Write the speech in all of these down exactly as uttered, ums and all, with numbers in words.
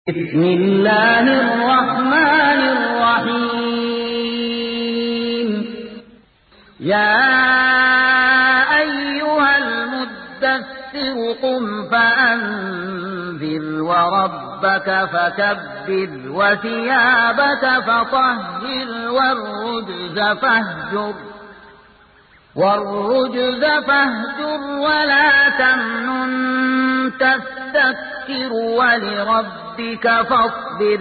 بسم الله الرحمن الرحيم. يا أيها المدثر قم فأنذر وربك فكبر وثيابك فطهر والرجز فاهجر والرجز فاهجر ولا تمنن تستكثر ولربك فاصبر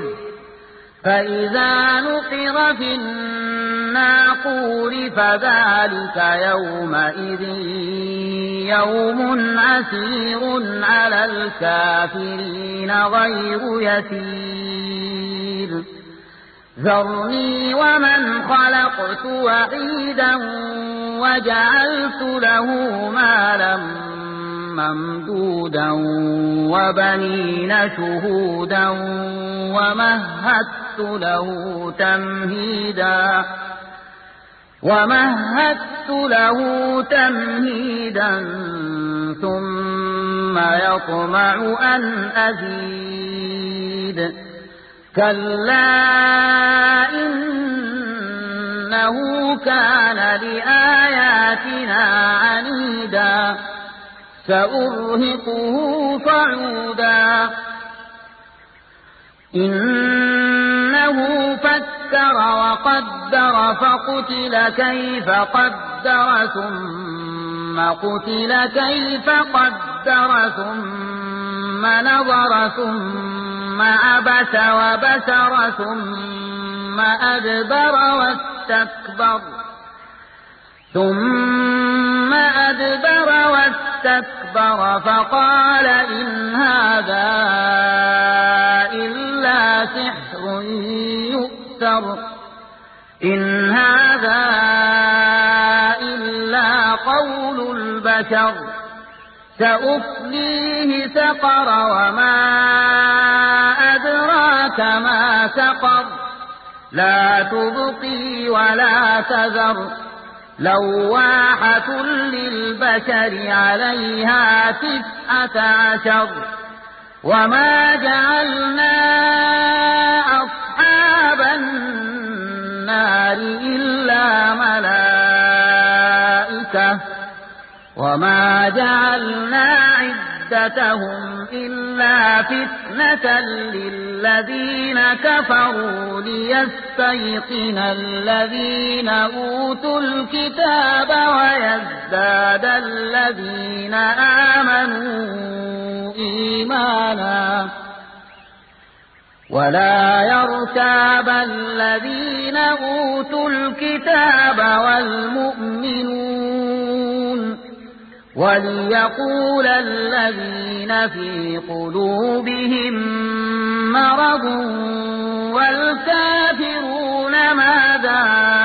فإذا نقر في الناقور فذلك يومئذ يوم عسير على الكافرين غير يسير. ذرني ومن خلقت وحيدا وجعلت له مالا ممدودا وبنين شهودا ومهدت له تمهيدا ومهدت له تمهيدا ثم يطمع أن أزيد. كلا إنه كان لآياتنا عنيدا سأرهقه صعودا. إنه فكر وقدر فقتل كيف قدر ثم قتل كيف قدر ثم نظر ثم عبس وبسر ثم أدبر واستكبر ثم أدبر واستكبر فقال إن هذا إلا سحر يؤثر إن هذا إلا قول البشر. سأصليه سقر وما أدراك ما سقر لا تبقي ولا تذر لواحة للبشر عليها تسعة عشر. وما جعلنا أصحاب النار إلا ملائكة وما جعلنا عدتهم إلا فتنة للذين كفروا ليستيقن الذين أوتوا الكتاب ويزداد الذين آمنوا إيمانا ولا يرتاب الذين أوتوا الكتاب والمؤمنون وليقول الذين في قلوبهم مرض والكافرون ماذا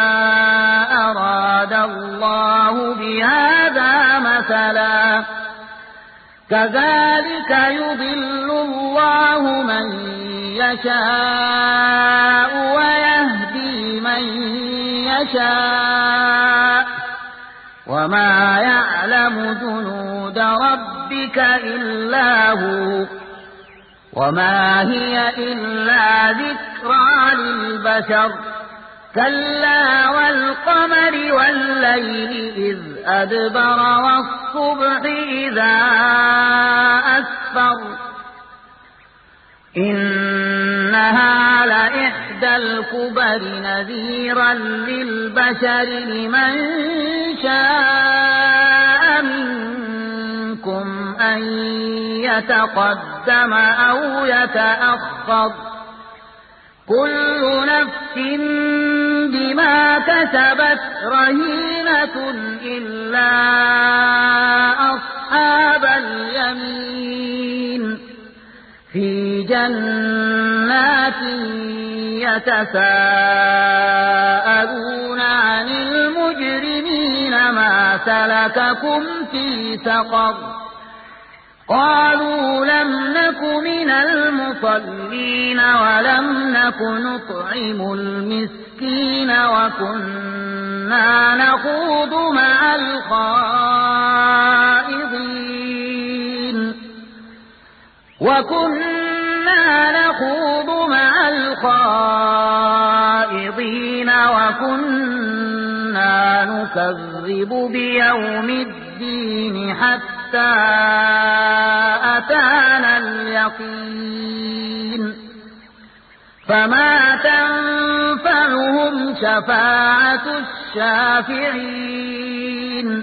أراد الله بهذا مثلا كذلك يضل الله من يشاء ويهدي من يشاء وما يعلم جنود ربك إلا هو وما هي إلا ذكرى للبشر. كلا والقمر والليل إذ أدبر والصبح إذا أسفر إنها لإحدى الكبر نذيرا للبشر لمن شاء منكم أن يتقدم أو يتأخر كل نفس بما كسبت رهينة إلا أصحاب اليمين في جنات يتساءلون عن المجرمين ما سلككم في سقر قالوا لم نك من المصلين ولم نك نطعم المسكين وكنا نخوض مع الخائضين وكنا نخوض مع الخائضين وكنا نكذب بيوم الدين حتى أتانا اليقين فما تنفعهم شفاعة الشافعين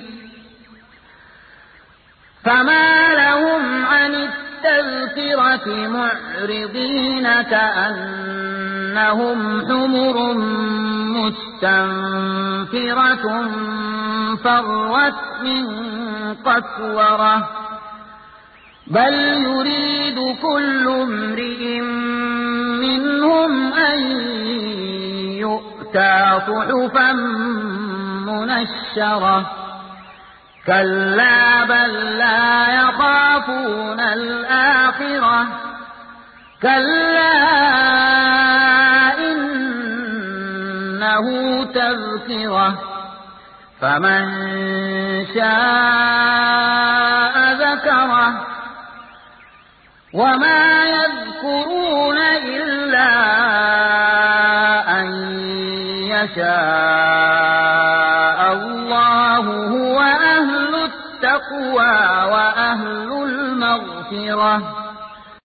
فما لهم عن التذكرة معرضين كأنهم حمر مستنفرة فرت من قسورة بل يريد كل امرئ منهم أن يؤتى صحفا منشرة كلا بل لا يخافون الآخرة كلا إنه تذكرة فمن شاء ذكره وما يذكرون إلا أن يشاء الله هو أهل التقوى وأهل المغفرة